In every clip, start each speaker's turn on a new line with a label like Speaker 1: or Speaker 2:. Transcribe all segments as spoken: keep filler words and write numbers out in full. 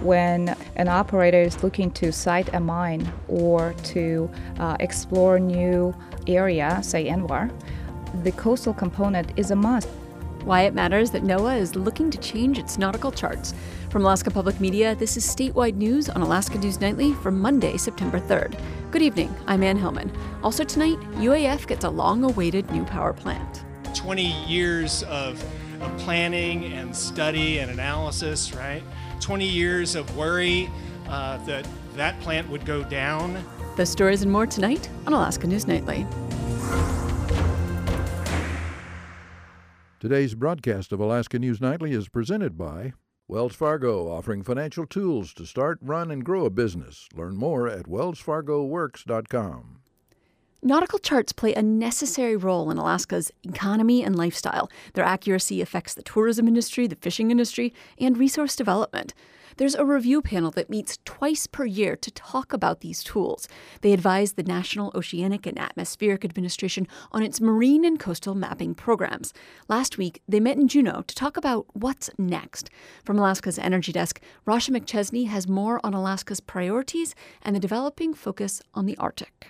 Speaker 1: when an operator is looking to site a mine or to uh, explore new area, say ANWR, the coastal component is a must.
Speaker 2: Why it matters that NOAA is looking to change its nautical charts. From Alaska Public Media, this is statewide news on Alaska News Nightly for Monday, September third. Good evening, I'm Ann Hillman. Also tonight, U A F gets a long-awaited new power plant.
Speaker 3: twenty years of, of planning and study and analysis, right? twenty years of worry uh, that that plant would go down.
Speaker 2: Those stories and more tonight on Alaska News Nightly.
Speaker 4: Today's broadcast of Alaska News Nightly is presented by Wells Fargo, offering financial tools to start, run, and grow a business. Learn more at wells fargo works dot com.
Speaker 2: Nautical charts play a necessary role in Alaska's economy and lifestyle. Their accuracy affects the tourism industry, the fishing industry, and resource development. There's a review panel that meets twice per year to talk about these tools. They advise the National Oceanic and Atmospheric Administration on its marine and coastal mapping programs. Last week, they met in Juneau to talk about what's next. From Alaska's Energy Desk, Rasha McChesney has more on Alaska's priorities and the developing focus on the Arctic.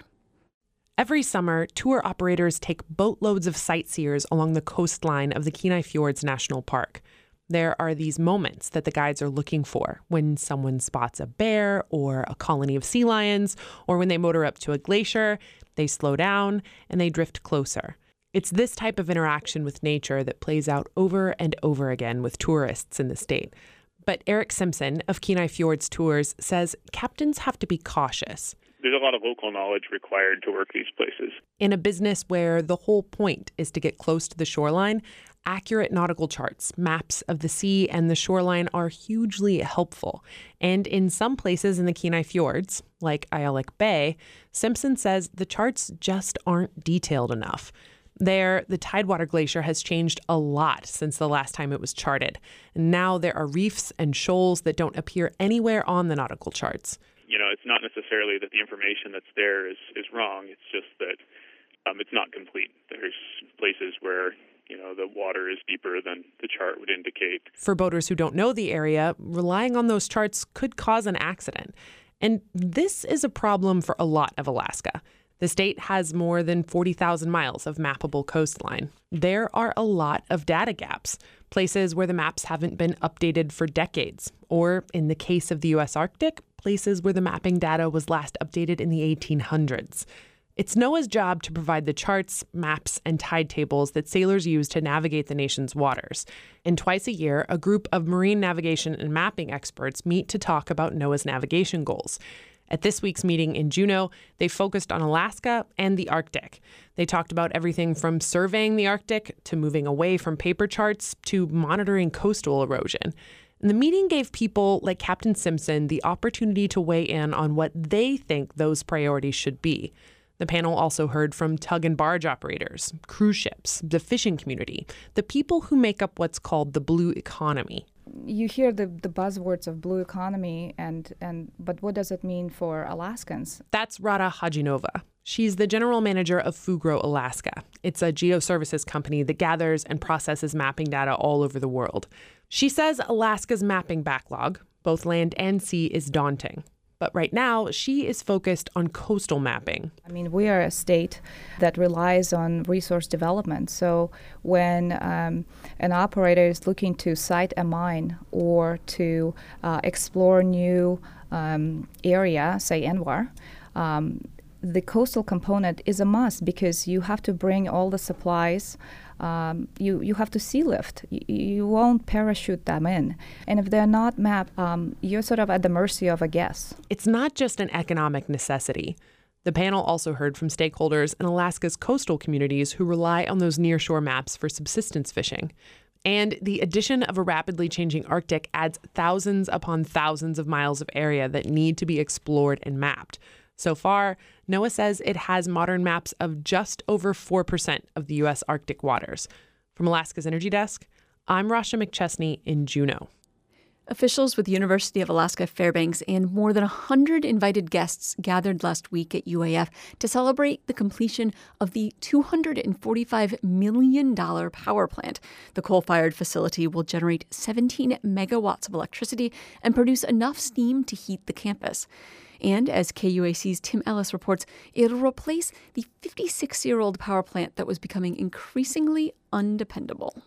Speaker 5: Every summer, tour operators take boatloads of sightseers along the coastline of the Kenai Fjords National Park. There are these moments that the guides are looking for when someone spots a bear or a colony of sea lions, or when they motor up to a glacier, they slow down and they drift closer. It's this type of interaction with nature that plays out over and over again with tourists in the state. But Eric Simpson of Kenai Fjords Tours says captains have to be cautious.
Speaker 6: There's a lot of local knowledge required to work these places.
Speaker 5: In a business where the whole point is to get close to the shoreline, accurate nautical charts, maps of the sea and the shoreline are hugely helpful. And in some places in the Kenai Fjords, like Ayalik Bay, Simpson says the charts just aren't detailed enough. There, the Tidewater Glacier has changed a lot since the last time it was charted. And now there are reefs and shoals that don't appear anywhere on the nautical charts.
Speaker 6: You know, it's not necessarily that the information that's there is, is wrong. It's just that um, it's not complete. There's places where, you know, the water is deeper than the chart would indicate.
Speaker 5: For boaters who don't know the area, relying on those charts could cause an accident. And this is a problem for a lot of Alaska. The state has more than forty thousand miles of mappable coastline. There are a lot of data gaps, places where the maps haven't been updated for decades, or in the case of the U S Arctic, places where the mapping data was last updated in the eighteen hundreds. It's NOAA's job to provide the charts, maps, and tide tables that sailors use to navigate the nation's waters. And twice a year, a group of marine navigation and mapping experts meet to talk about NOAA's navigation goals. At this week's meeting in Juneau, they focused on Alaska and the Arctic. They talked about everything from surveying the Arctic to moving away from paper charts to monitoring coastal erosion. And the meeting gave people like Captain Simpson the opportunity to weigh in on what they think those priorities should be. The panel also heard from tug and barge operators, cruise ships, the fishing community, the people who make up what's called the blue economy.
Speaker 1: You hear the, the buzzwords of blue economy, and, and but what does it mean for Alaskans?
Speaker 5: That's Rada Hajinova. She's the general manager of Fugro Alaska. It's a geoservices company that gathers and processes mapping data all over the world. She says Alaska's mapping backlog, both land and sea, is daunting. But right now, she is focused on coastal mapping.
Speaker 1: I mean, we are a state that relies on resource development. So when um, an operator is looking to site a mine or to uh, explore new um, area, say ANWR, um, the coastal component is a must because you have to bring all the supplies. Um, you, you have to sea lift. You, you won't parachute them in. And if they're not mapped, um, you're sort of at the mercy of a guess.
Speaker 5: It's not just an economic necessity. The panel also heard from stakeholders in Alaska's coastal communities who rely on those nearshore maps for subsistence fishing. And the addition of a rapidly changing Arctic adds thousands upon thousands of miles of area that need to be explored and mapped. So far, NOAA says it has modern maps of just over four percent of the U S Arctic waters. From Alaska's Energy Desk, I'm Rasha McChesney in Juneau.
Speaker 2: Officials with the University of Alaska Fairbanks and more than one hundred invited guests gathered last week at U A F to celebrate the completion of the two hundred forty-five million dollars power plant. The coal-fired facility will generate seventeen megawatts of electricity and produce enough steam to heat the campus. And as K U A C's Tim Ellis reports, it'll replace the fifty-six-year-old power plant that was becoming increasingly undependable.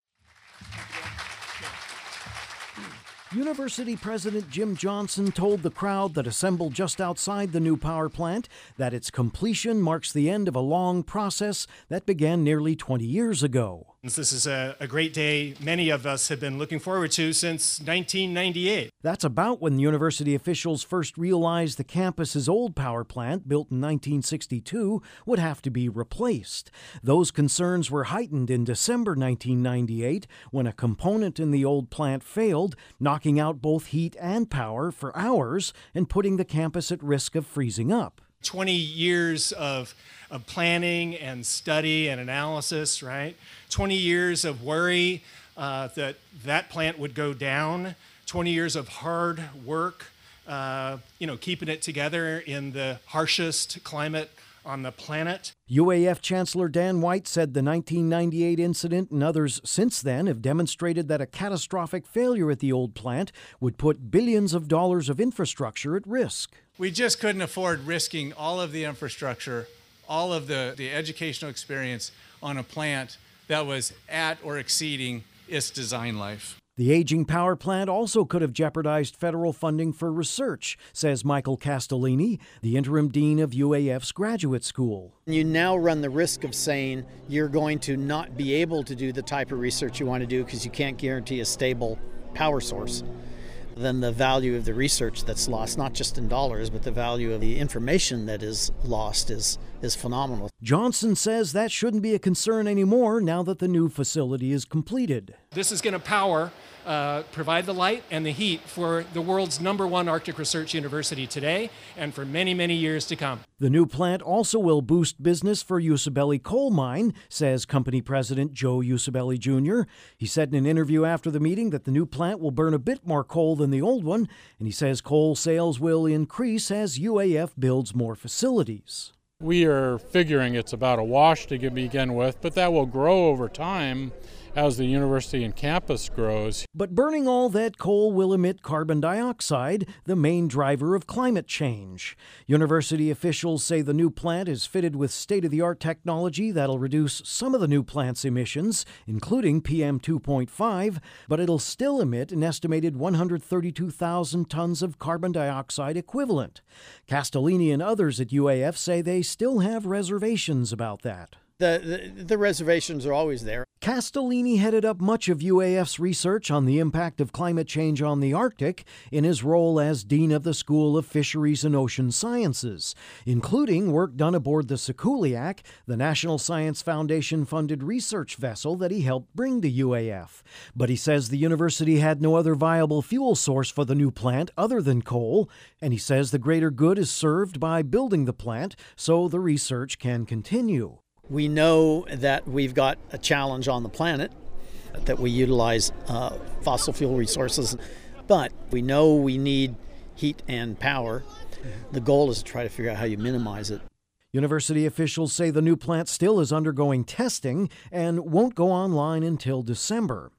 Speaker 7: University President Jim Johnson told the crowd that assembled just outside the new power plant that its completion marks the end of a long process that began nearly twenty years ago.
Speaker 3: This is a, a great day many of us have been looking forward to since nineteen ninety-eight.
Speaker 7: That's about when university officials first realized the campus's old power plant, built in nineteen sixty-two, would have to be replaced. Those concerns were heightened in December nineteen ninety-eight when a component in the old plant failed, knocking out both heat and power for hours and putting the campus at risk of freezing up.
Speaker 3: twenty years of, of planning and study and analysis, right? twenty years of worry uh, that that plant would go down. twenty years of hard work, uh, you know, keeping it together in the harshest climate on the planet.
Speaker 7: U A F Chancellor Dan White said the nineteen ninety-eight incident and others since then have demonstrated that a catastrophic failure at the old plant would put billions of dollars of infrastructure at risk.
Speaker 8: We just couldn't afford risking all of the infrastructure, all of the, the educational experience on a plant that was at or exceeding its design life.
Speaker 7: The aging power plant also could have jeopardized federal funding for research, says Michael Castellini, the interim dean of U A F's graduate school.
Speaker 9: You now run the risk of saying you're going to not be able to do the type of research you want to do because you can't guarantee a stable power source. Then the value of the research that's lost, not just in dollars, but the value of the information that is lost is, is phenomenal.
Speaker 7: Johnson says that shouldn't be a concern anymore now that the new facility is completed.
Speaker 3: This is going to power, uh, provide the light and the heat for the world's number one Arctic research university today and for many, many years to come.
Speaker 7: The new plant also will boost business for Usabelli Coal Mine, says company president Joe Usabelli Junior He said in an interview after the meeting that the new plant will burn a bit more coal than the old one, and he says coal sales will increase as U A F builds more facilities.
Speaker 10: We are figuring it's about a wash to begin with, but that will grow over time as the university and campus grows.
Speaker 7: But burning all that coal will emit carbon dioxide, the main driver of climate change. University officials say the new plant is fitted with state-of-the-art technology that'll reduce some of the new plant's emissions, including P M two point five, but it'll still emit an estimated one hundred thirty-two thousand tons of carbon dioxide equivalent. Castellini and others at U A F say they still have reservations about that.
Speaker 9: The, the, the reservations are always there.
Speaker 7: Castellini headed up much of U A F's research on the impact of climate change on the Arctic in his role as Dean of the School of Fisheries and Ocean Sciences, including work done aboard the Sikuliaq, the National Science Foundation-funded research vessel that he helped bring to U A F. But he says the university had no other viable fuel source for the new plant other than coal, and he says the greater good is served by building the plant so the research can continue.
Speaker 9: We know that we've got a challenge on the planet, that we utilize uh, fossil fuel resources, but we know we need heat and power. The goal is to try to figure out how you minimize it.
Speaker 7: University officials say the new plant still is undergoing testing and won't go online until December.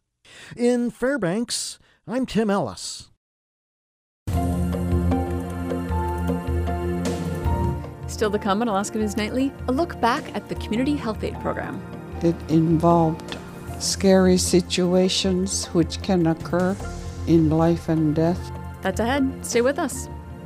Speaker 7: In Fairbanks, I'm Tim Ellis.
Speaker 2: Still to come on Alaska News Nightly, a look back at the Community Health Aid Program.
Speaker 11: It involved scary situations which can occur in life and death.
Speaker 2: That's ahead. Stay with us.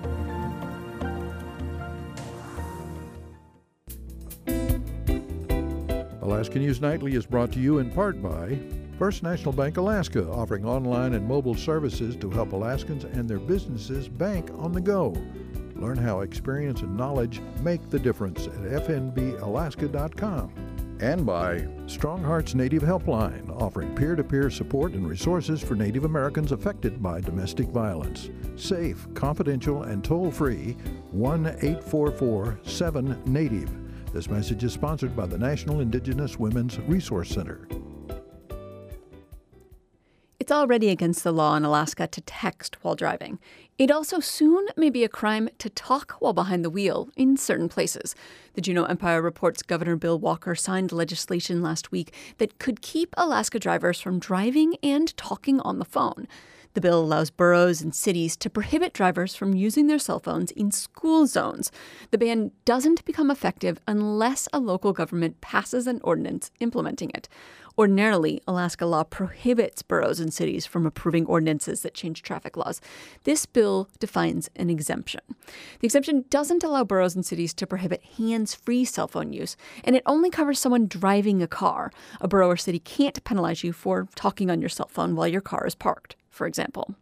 Speaker 4: Alaska News Nightly is brought to you in part by First National Bank Alaska, offering online and mobile services to help Alaskans and their businesses bank on the go. Learn how experience and knowledge make the difference at f n b alaska dot com. And by Strong Hearts Native Helpline, offering peer-to-peer support and resources for Native Americans affected by domestic violence. Safe, confidential, and toll-free, one eight four four seven NATIVE. This message is sponsored by the National Indigenous Women's Resource Center.
Speaker 2: It's already against the law in Alaska to text while driving. It also soon may be a crime to talk while behind the wheel in certain places. The Juneau Empire reports Governor Bill Walker signed legislation last week that could keep Alaska drivers from driving and talking on the phone. The bill allows boroughs and cities to prohibit drivers from using their cell phones in school zones. The ban doesn't become effective unless a local government passes an ordinance implementing it. Ordinarily, Alaska law prohibits boroughs and cities from approving ordinances that change traffic laws. This bill defines an exemption. The exemption doesn't allow boroughs and cities to prohibit hands-free cell phone use, and it only covers someone driving a car. A borough or city can't penalize you for talking on your cell phone while your car is parked, for example.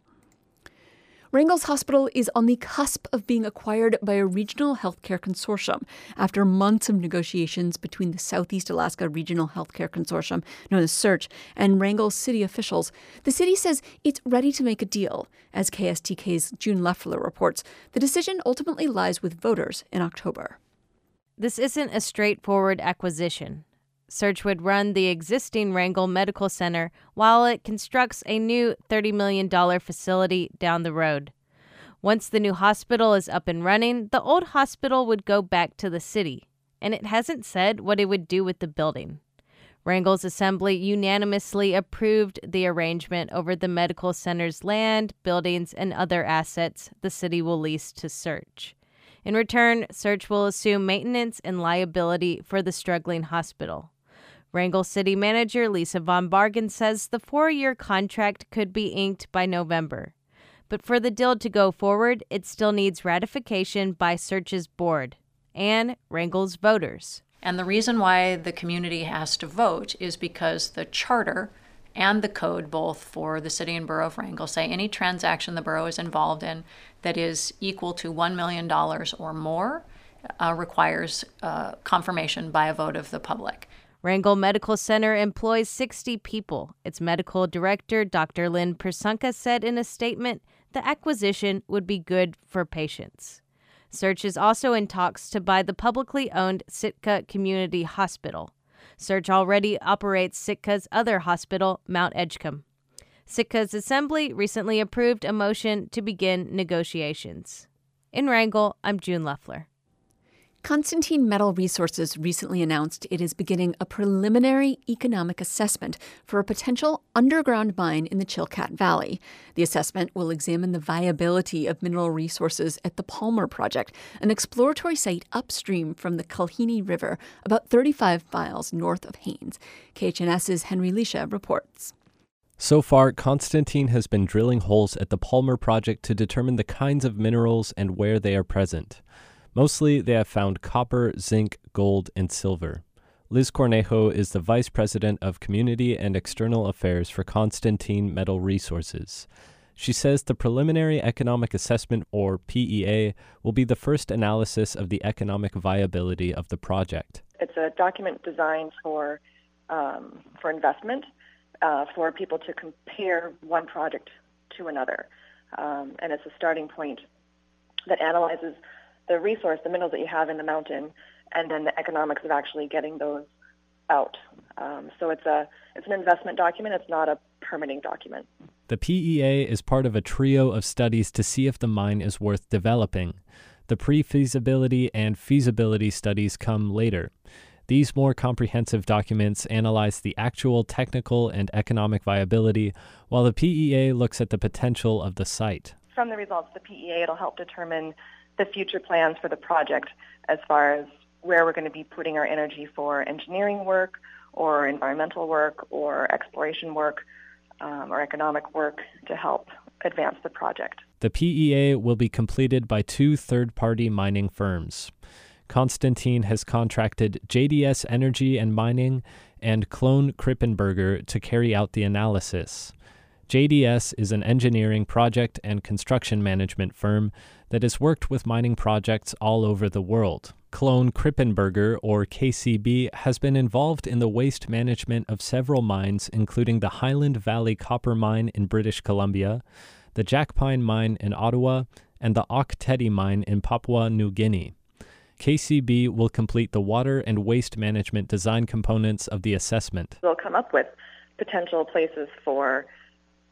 Speaker 2: Wrangell's Hospital is on the cusp of being acquired by a regional healthcare consortium after months of negotiations between the Southeast Alaska Regional Healthcare Consortium, known as SEARCH, and Wrangell city officials. The city says it's ready to make a deal. As K S T K's June Leffler reports, the decision ultimately lies with voters in October.
Speaker 12: This isn't a straightforward acquisition. SEARCH would run the existing Wrangell Medical Center while it constructs a new thirty million dollars facility down the road. Once the new hospital is up and running, the old hospital would go back to the city, and it hasn't said what it would do with the building. Wrangell's assembly unanimously approved the arrangement over the medical center's land, buildings, and other assets the city will lease to SEARCH. In return, SEARCH will assume maintenance and liability for the struggling hospital. Wrangell City Manager Lisa Von Bargen says the four-year contract could be inked by November. But for the deal to go forward, it still needs ratification by SEARCH's board and Wrangell's voters.
Speaker 13: And the reason why the community has to vote is because the charter and the code, both for the city and borough of Wrangell, say any transaction the borough is involved in that is equal to one million dollars or more uh, requires uh, confirmation by a vote of the public.
Speaker 12: Wrangell Medical Center employs sixty people. Its medical director, Doctor Lynn Persunka, said in a statement the acquisition would be good for patients. SEARCH is also in talks to buy the publicly owned Sitka Community Hospital. SEARCH already operates Sitka's other hospital, Mount Edgecombe. Sitka's assembly recently approved a motion to begin negotiations. In Wrangell, I'm June Leffler.
Speaker 2: Constantine Metal Resources recently announced it is beginning a preliminary economic assessment for a potential underground mine in the Chilkat Valley. The assessment will examine the viability of mineral resources at the Palmer Project, an exploratory site upstream from the Kalhini River, about thirty-five miles north of Haines. K H N S's Henry Lisha reports.
Speaker 14: So far, Constantine has been drilling holes at the Palmer Project to determine the kinds of minerals and where they are present. Mostly, they have found copper, zinc, gold, and silver. Liz Cornejo is the Vice President of Community and External Affairs for Constantine Metal Resources. She says the Preliminary Economic Assessment, or P E A, will be the first analysis of the economic viability of the project.
Speaker 15: It's a document designed for, um, for investment, uh, for people to compare one project to another. Um, and it's a starting point that analyzes the resource, the minerals that you have in the mountain, and then the economics of actually getting those out. Um, so it's a it's an investment document. It's not a permitting document.
Speaker 14: The P E A is part of a trio of studies to see if the mine is worth developing. The pre-feasibility and feasibility studies come later. These more comprehensive documents analyze the actual technical and economic viability, while the P E A looks at the potential of the site.
Speaker 15: From the results of the P E A, it'll help determine the future plans for the project as far as where we're going to be putting our energy for engineering work or environmental work or exploration work um, or economic work to help advance the project.
Speaker 14: The P E A will be completed by two third-party mining firms. Constantine has contracted J D S Energy and Mining and Clone Krippenberger to carry out the analysis. J D S is an engineering project and construction management firm that has worked with mining projects all over the world. Clone Krippenberger, or K C B, has been involved in the waste management of several mines, including the Highland Valley Copper Mine in British Columbia, the Jack Pine Mine in Ottawa, and the Ok Tedi Mine in Papua New Guinea. K C B will complete the water and waste management design components of the assessment.
Speaker 15: They'll come up with potential places for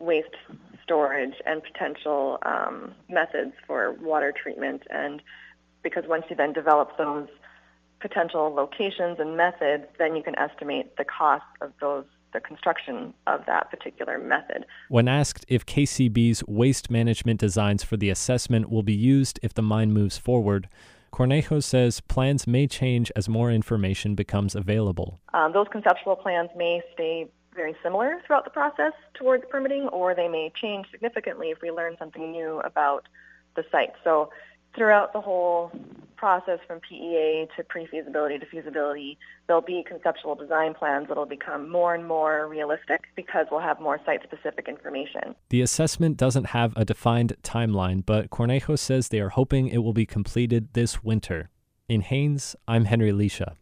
Speaker 15: waste storage and potential um, methods for water treatment. And because once you then develop those potential locations and methods, then you can estimate the cost of those, the construction of that particular method.
Speaker 14: When asked if K C B's waste management designs for the assessment will be used if the mine moves forward, Cornejo says plans may change as more information becomes available.
Speaker 15: Um, those conceptual plans may stay very similar throughout the process towards permitting, or they may change significantly if we learn something new about the site. So throughout the whole process from P E A to pre-feasibility to feasibility, there'll be conceptual design plans that'll become more and more realistic because we'll have more site-specific information.
Speaker 14: The assessment doesn't have a defined timeline, but Cornejo says they are hoping it will be completed this winter. In Haines, I'm Henry Lisha.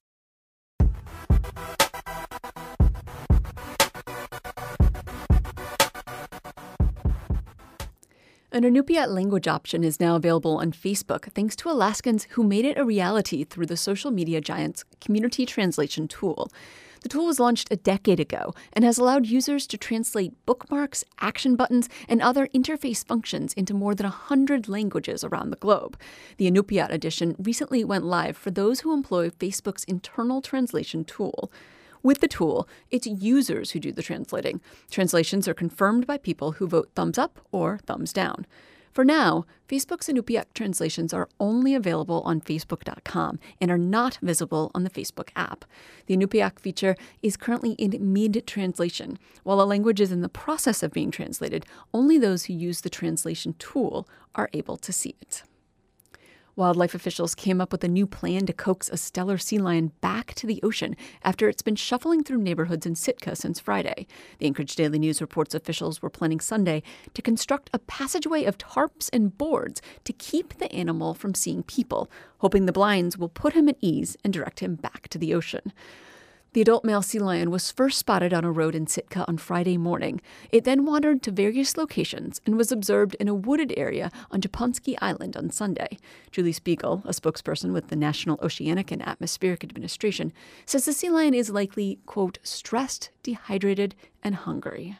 Speaker 2: An Inupiat language option is now available on Facebook thanks to Alaskans who made it a reality through the social media giant's community translation tool. The tool was launched a decade ago and has allowed users to translate bookmarks, action buttons, and other interface functions into more than one hundred languages around the globe. The Inupiat edition recently went live for those who employ Facebook's internal translation tool. With the tool, it's users who do the translating. Translations are confirmed by people who vote thumbs up or thumbs down. For now, Facebook's Inupiat translations are only available on Facebook dot com and are not visible on the Facebook app. The Inupiat feature is currently in mid-translation. While a language is in the process of being translated, only those who use the translation tool are able to see it. Wildlife officials came up with a new plan to coax a Steller sea lion back to the ocean after it's been shuffling through neighborhoods in Sitka since Friday. The Anchorage Daily News reports officials were planning Sunday to construct a passageway of tarps and boards to keep the animal from seeing people, hoping the blinds will put him at ease and direct him back to the ocean. The adult male sea lion was first spotted on a road in Sitka on Friday morning. It then wandered to various locations and was observed in a wooded area on Japonski Island on Sunday. Julie Spiegel, a spokesperson with the National Oceanic and Atmospheric Administration, says the sea lion is likely, quote, stressed, dehydrated, and hungry.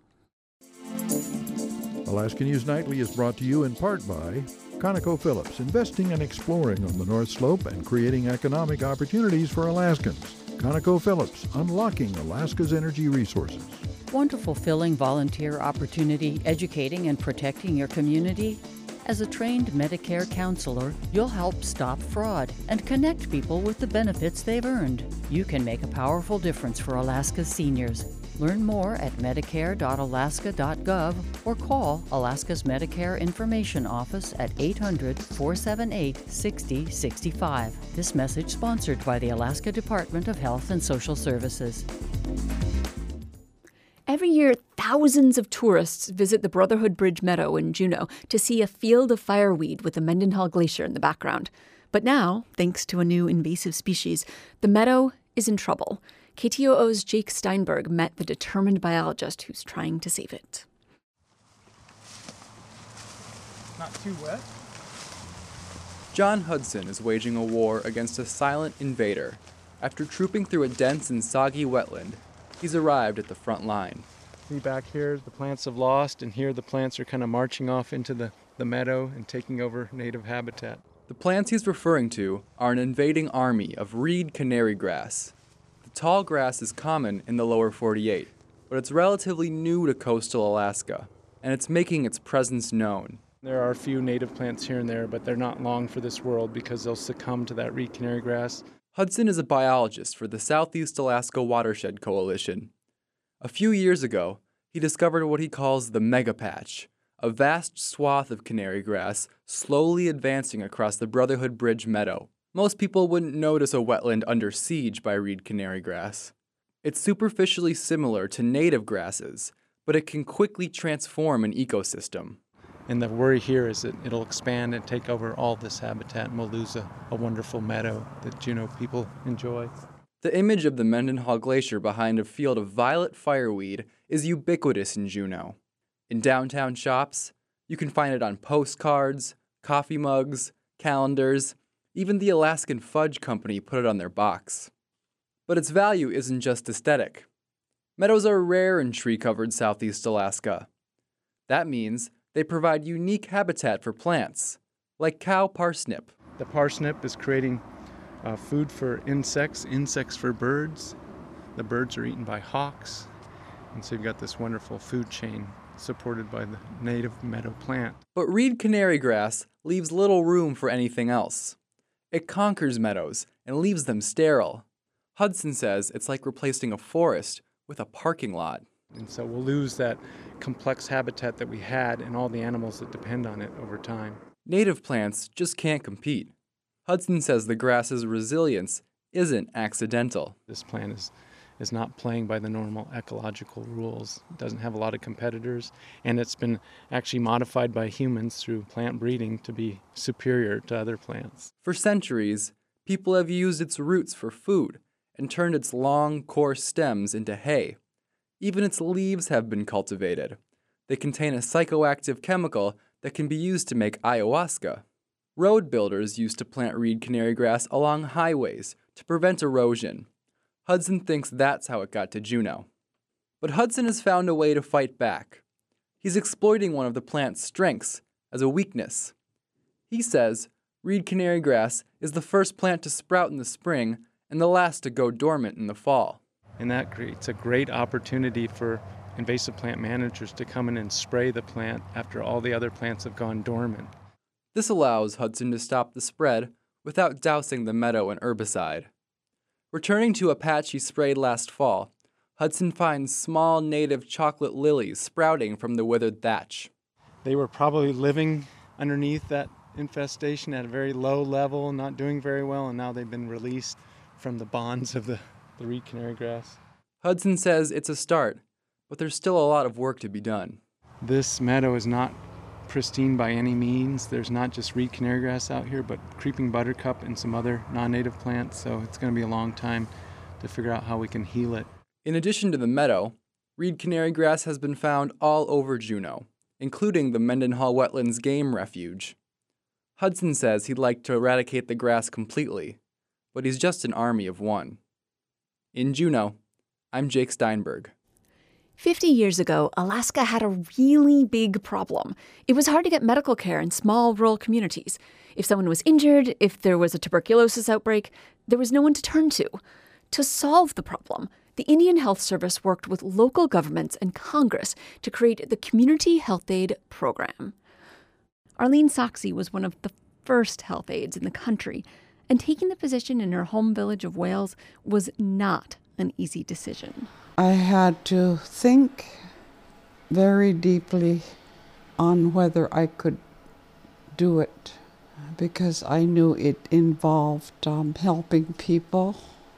Speaker 4: Alaska News Nightly is brought to you in part by ConocoPhillips, investing and exploring on the North Slope and creating economic opportunities for Alaskans. ConocoPhillips, unlocking Alaska's energy resources.
Speaker 16: Want a fulfilling volunteer opportunity educating and protecting your community? As a trained Medicare counselor, you'll help stop fraud and connect people with the benefits they've earned. You can make a powerful difference for Alaska's seniors. Learn more at medicare dot alaska dot gov or call Alaska's Medicare Information Office at eight hundred, four seven eight, six zero six five. This message sponsored by the Alaska Department of Health and Social Services.
Speaker 2: Every year, thousands of tourists visit the Brotherhood Bridge Meadow in Juneau to see a field of fireweed with the Mendenhall Glacier in the background. But now, thanks to a new invasive species, the meadow is in trouble. K T O O's Jake Steinberg met the determined biologist who's trying to save it.
Speaker 17: Not too wet.
Speaker 18: John Hudson is waging a war against a silent invader. After trooping through a dense and soggy wetland, he's arrived at the front line.
Speaker 17: See back here, the plants have lost, and here the plants are kind of marching off into the, the meadow and taking over native habitat.
Speaker 18: The plants he's referring to are an invading army of reed canary grass. The tall grass is common in the lower forty-eight, but it's relatively new to coastal Alaska, and it's making its presence known.
Speaker 17: There are a few native plants here and there, but they're not long for this world because they'll succumb to that reed canary grass.
Speaker 18: Hudson is a biologist for the Southeast Alaska Watershed Coalition. A few years ago, he discovered what he calls the megapatch, a vast swath of canary grass slowly advancing across the Brotherhood Bridge Meadow. Most people wouldn't notice a wetland under siege by reed canary grass. It's superficially similar to native grasses, but it can quickly transform an ecosystem.
Speaker 17: And the worry here is that it'll expand and take over all this habitat, and we'll lose a, a wonderful meadow that Juneau people enjoy.
Speaker 18: The image of the Mendenhall Glacier behind a field of violet fireweed is ubiquitous in Juneau. In downtown shops, you can find it on postcards, coffee mugs, calendars. Even the Alaskan Fudge Company put it on their box. But its value isn't just aesthetic. Meadows are rare in tree-covered Southeast Alaska. That means they provide unique habitat for plants, like cow parsnip.
Speaker 17: The parsnip is creating uh, food for insects, insects for birds. The birds are eaten by hawks. And so you've got this wonderful food chain supported by the native meadow plant.
Speaker 18: But reed canary grass leaves little room for anything else. It conquers meadows and leaves them sterile. Hudson says it's like replacing a forest with a parking lot.
Speaker 17: And so we'll lose that complex habitat that we had and all the animals that depend on it over time.
Speaker 18: Native plants just can't compete. Hudson says the grass's resilience isn't accidental.
Speaker 17: This plant is, is not playing by the normal ecological rules. It doesn't have a lot of competitors, and it's been actually modified by humans through plant breeding to be superior to other plants.
Speaker 18: For centuries, people have used its roots for food and turned its long, coarse stems into hay. Even its leaves have been cultivated. They contain a psychoactive chemical that can be used to make ayahuasca. Road builders used to plant reed canary grass along highways to prevent erosion. Hudson thinks that's how it got to Juneau. But Hudson has found a way to fight back. He's exploiting one of the plant's strengths as a weakness. He says reed canary grass is the first plant to sprout in the spring and the last to go dormant in the fall.
Speaker 17: And that creates a great opportunity for invasive plant managers to come in and spray the plant after all the other plants have gone dormant.
Speaker 18: This allows Hudson to stop the spread without dousing the meadow in herbicide. Returning to a patch he sprayed last fall, Hudson finds small native chocolate lilies sprouting from the withered thatch.
Speaker 17: They were probably living underneath that infestation at a very low level, not doing very well, and now they've been released from the bonds of the, the reed canary grass.
Speaker 18: Hudson says it's a start, but there's still a lot of work to be done.
Speaker 17: This meadow is not pristine by any means. There's not just reed canary grass out here, but creeping buttercup and some other non-native plants, so it's going to be a long time to figure out how we can heal it.
Speaker 18: In addition to the meadow, reed canary grass has been found all over Juneau, including the Mendenhall Wetlands Game Refuge. Hudson says he'd like to eradicate the grass completely, but he's just an army of one. In Juneau, I'm Jake Steinberg.
Speaker 2: Fifty years ago, Alaska had a really big problem. It was hard to get medical care in small rural communities. If someone was injured, if there was a tuberculosis outbreak, there was no one to turn to. To solve the problem, the Indian Health Service worked with local governments and Congress to create the Community Health Aid Program. Arlene Soxie was one of the first health aides in the country, and taking the position in her home village of Wales was not an easy decision.
Speaker 11: I had to think very deeply on whether I could do it, because I knew it involved um, helping people.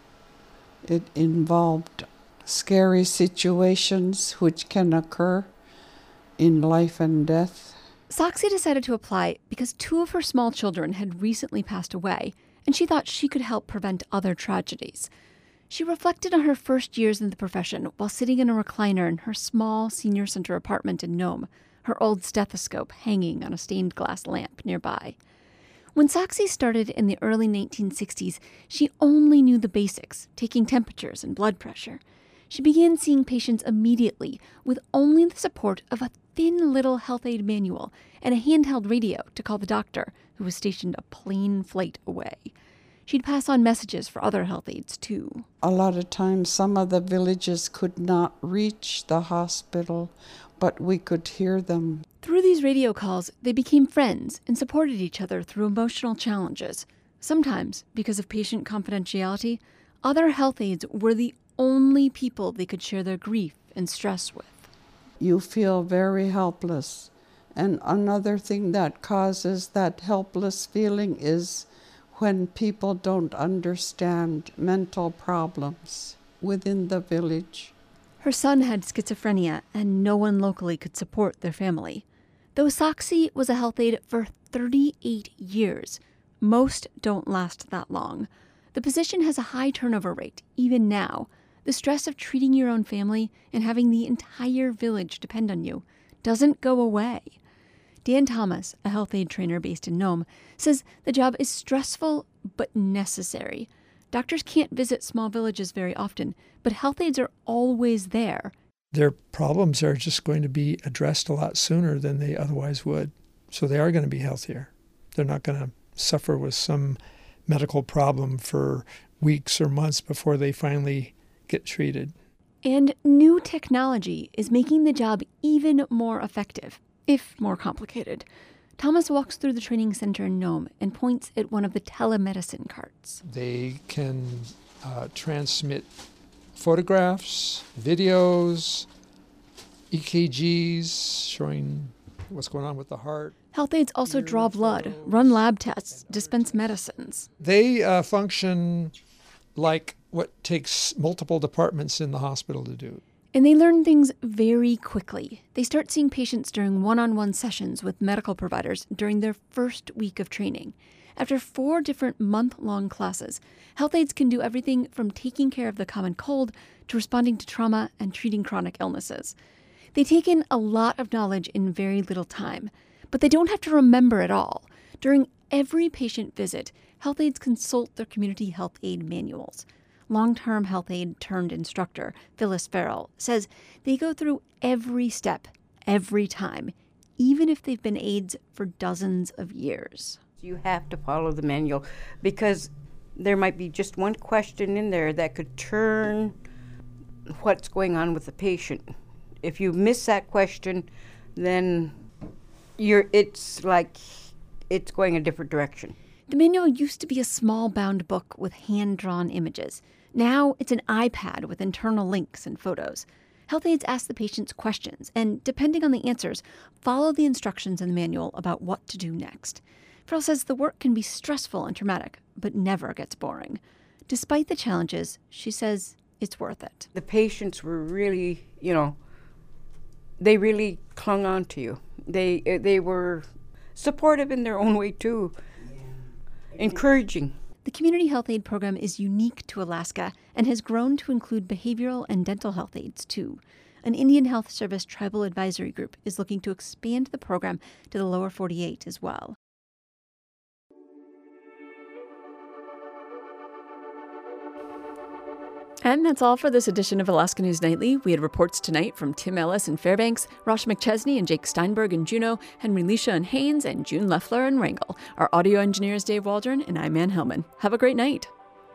Speaker 11: It involved scary situations which can occur in life and death.
Speaker 2: Soxie decided to apply because two of her small children had recently passed away, and she thought she could help prevent other tragedies. She reflected on her first years in the profession while sitting in a recliner in her small senior center apartment in Nome, her old stethoscope hanging on a stained glass lamp nearby. When Soxie started in the early nineteen sixties, she only knew the basics, taking temperatures and blood pressure. She began seeing patients immediately with only the support of a thin little health aid manual and a handheld radio to call the doctor, who was stationed a plane flight away. She'd pass on messages for other health aides, too.
Speaker 11: A lot of times, some of the villages could not reach the hospital, but we could hear them.
Speaker 2: Through these radio calls, they became friends and supported each other through emotional challenges. Sometimes, because of patient confidentiality, other health aides were the only people they could share their grief and stress with.
Speaker 11: You feel very helpless. And another thing that causes that helpless feeling is when people don't understand mental problems within the village.
Speaker 2: Her son had schizophrenia, and no one locally could support their family. Though Soxie was a health aide for thirty-eight years, most don't last that long. The position has a high turnover rate, even now. The stress of treating your own family and having the entire village depend on you doesn't go away. Dan Thomas, a health aid trainer based in Nome, says the job is stressful but necessary. Doctors can't visit small villages very often, but health aides are always there,
Speaker 19: their problems are just going to be addressed a lot sooner than they otherwise would. So they are going to be healthier. They're not going to suffer with some medical problem for weeks or months before they finally get treated.
Speaker 2: And new technology is making the job even more effective, if more complicated. Thomas walks through the training center in Nome and points at one of the telemedicine carts.
Speaker 19: They can uh, transmit photographs, videos, E K Gs showing what's going on with the heart.
Speaker 2: Health aides also draw blood, run lab tests, dispense medicines.
Speaker 19: They uh, function like what takes multiple departments in the hospital to do.
Speaker 2: And they learn things very quickly. They start seeing patients during one-on-one sessions with medical providers during their first week of training. After four different month-long classes, health aides can do everything from taking care of the common cold to responding to trauma and treating chronic illnesses. They take in a lot of knowledge in very little time, but they don't have to remember it all. During every patient visit, health aides consult their community health aide manuals. Long-term health aide turned instructor Phyllis Farrell says they go through every step, every time, even if they've been aides for dozens of years.
Speaker 20: You have to follow the manual because there might be just one question in there that could turn what's going on with the patient. If you miss that question, then you're it's like it's going a different direction.
Speaker 2: The manual used to be a small bound book with hand-drawn images. Now it's an iPad with internal links and photos. Health aides ask the patients questions and, depending on the answers, follow the instructions in the manual about what to do next. Farrell says the work can be stressful and traumatic, but never gets boring. Despite the challenges, she says it's worth it.
Speaker 20: The patients were really, you know, they really clung on to you. They they were supportive in their own way, too. Encouraging.
Speaker 2: The Community Health Aid program is unique to Alaska and has grown to include behavioral and dental health aides, too. An Indian Health Service tribal advisory group is looking to expand the program to the lower forty-eight as well. And that's all for this edition of Alaska News Nightly. We had reports tonight from Tim Ellis in Fairbanks, Rosh McChesney and Jake Steinberg in Juneau, Henry Leisha in Haines, and June Leffler in Wrangell. Our audio engineer is Dave Waldron, and I'm Ann Hillman. Have a great night.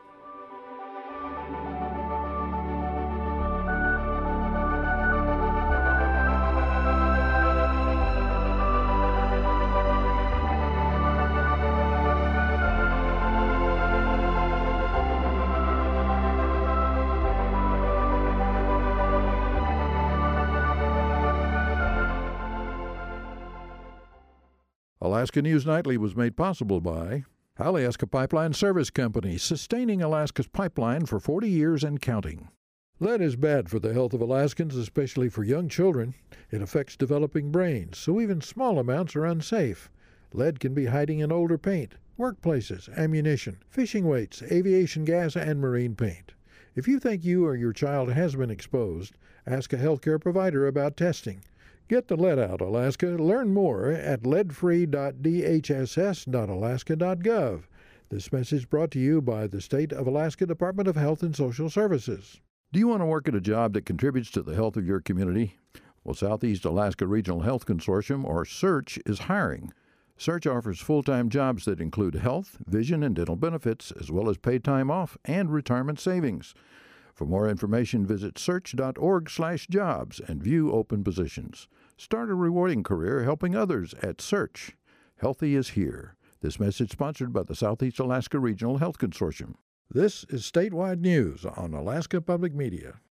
Speaker 4: Alaska News Nightly was made possible by Alaska Pipeline Service Company, sustaining Alaska's pipeline for forty years and counting. Lead is bad for the health of Alaskans, especially for young children. It affects developing brains, so even small amounts are unsafe. Lead can be hiding in older paint, workplaces, ammunition, fishing weights, aviation gas, and marine paint. If you think you or your child has been exposed, ask a healthcare provider about testing. Get the lead out, Alaska. Learn more at lead free dot d h s s dot alaska dot gov. This message brought to you by the State of Alaska Department of Health and Social Services. Do you want to work at a job that contributes to the health of your community? Well, Southeast Alaska Regional Health Consortium, or SEARCH, is hiring. SEARCH offers full-time jobs that include health, vision, and dental benefits, as well as paid time off and retirement savings. For more information, visit search dot org slash jobs and view open positions. Start a rewarding career helping others at SEARCH. Healthy is here. This message sponsored by the Southeast Alaska Regional Health Consortium. This is Statewide News on Alaska Public Media.